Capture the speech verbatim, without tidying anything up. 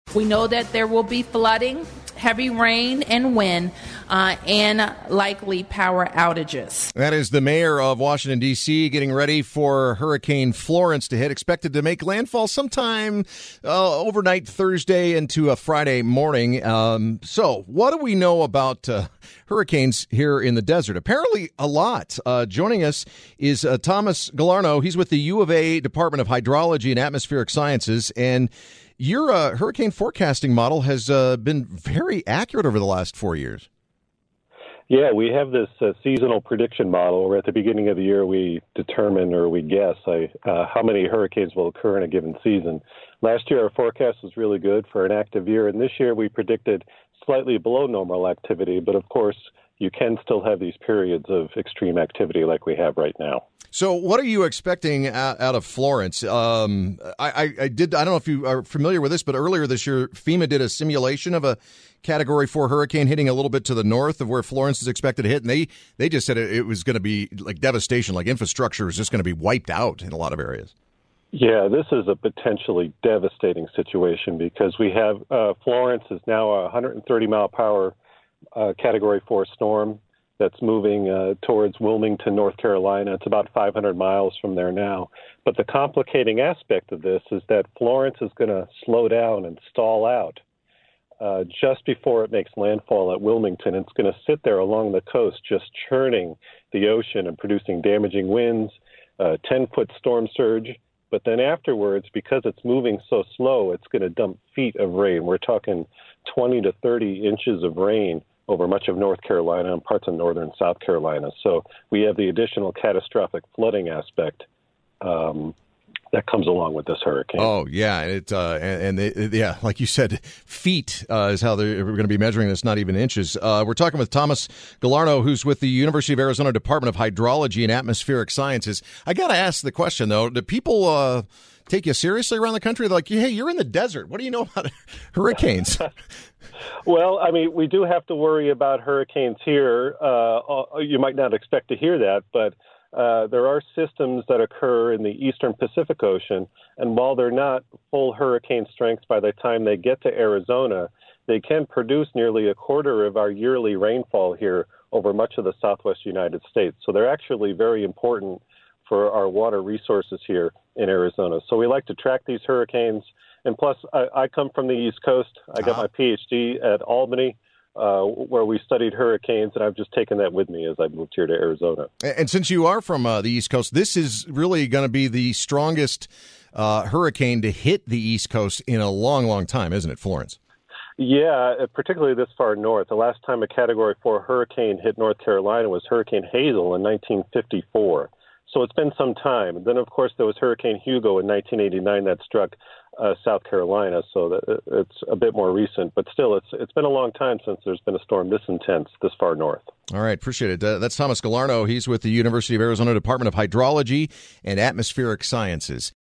We know that there will be flooding, heavy rain and wind, uh, and likely power outages. That is the mayor of Washington, D C, getting ready for Hurricane Florence to hit, expected to make landfall sometime uh, overnight Thursday into a Friday morning. Um, so what do we know about uh, hurricanes here in the desert? Apparently a lot. Uh, joining us is uh, Thomas Gallarno. He's with the U of A Department of Hydrology and Atmospheric Sciences, and your uh, hurricane forecasting model has uh, been very accurate over the last four years. Yeah, we have this uh, seasonal prediction model where at the beginning of the year we determine or we guess uh, uh, how many hurricanes will occur in a given season. Last year our forecast was really good for an active year, and this year we predicted slightly below normal activity, but of course you can still have these periods of extreme activity like we have right now. So what are you expecting out, out of Florence? Um, I, I, I did. I don't know if you are familiar with this, but earlier this year, FEMA did a simulation of a Category four hurricane hitting a little bit to the north of where Florence is expected to hit, and they, they just said it, it was going to be like devastation, like infrastructure is just going to be wiped out in a lot of areas. Yeah, this is a potentially devastating situation because we have uh, Florence is now a one hundred thirty mile per hour uh, Category four storm that's moving uh, towards Wilmington, North Carolina. It's about five hundred miles from there now. But the complicating aspect of this is that Florence is going to slow down and stall out uh, just before it makes landfall at Wilmington. It's going to sit there along the coast, just churning the ocean and producing damaging winds, uh, ten-foot storm surge. But then afterwards, because it's moving so slow, it's going to dump feet of rain. We're talking twenty to thirty inches of rain over much of North Carolina and parts of northern South Carolina. So we have the additional catastrophic flooding aspect um, that comes along with this hurricane. Oh, yeah. It, uh, and, and they, yeah, like you said, feet uh, is how they're going to be measuring this, not even inches. Uh, we're talking with Thomas Gallarno, who's with the University of Arizona Department of Hydrology and Atmospheric Sciences. I got to ask the question, though. Do people uh, take you seriously around the country? They're like, hey, you're in the desert. What do you know about hurricanes? Well, I mean, we do have to worry about hurricanes here. Uh, you might not expect to hear that, but uh, there are systems that occur in the eastern Pacific Ocean, and while they're not full hurricane strength by the time they get to Arizona, they can produce nearly a quarter of our yearly rainfall here over much of the southwest United States. So they're actually very important for our water resources here in Arizona. So we like to track these hurricanes. And plus, I, I come from the East Coast. I got uh-huh. my P H D at Albany, uh, where we studied hurricanes, and I've just taken that with me as I moved here to Arizona. And since you are from uh, the East Coast, this is really going to be the strongest uh, hurricane to hit the East Coast in a long, long time, isn't it, Florence? Yeah, particularly this far north. The last time a Category four hurricane hit North Carolina was Hurricane Hazel in nineteen fifty-four. So it's been some time. And then, of course, there was Hurricane Hugo in nineteen eighty-nine that struck uh, South Carolina. So that it's a bit more recent. But still, it's it's been a long time since there's been a storm this intense this far north. All right. Appreciate it. Uh, that's Thomas Gallarno. He's with the University of Arizona Department of Hydrology and Atmospheric Sciences.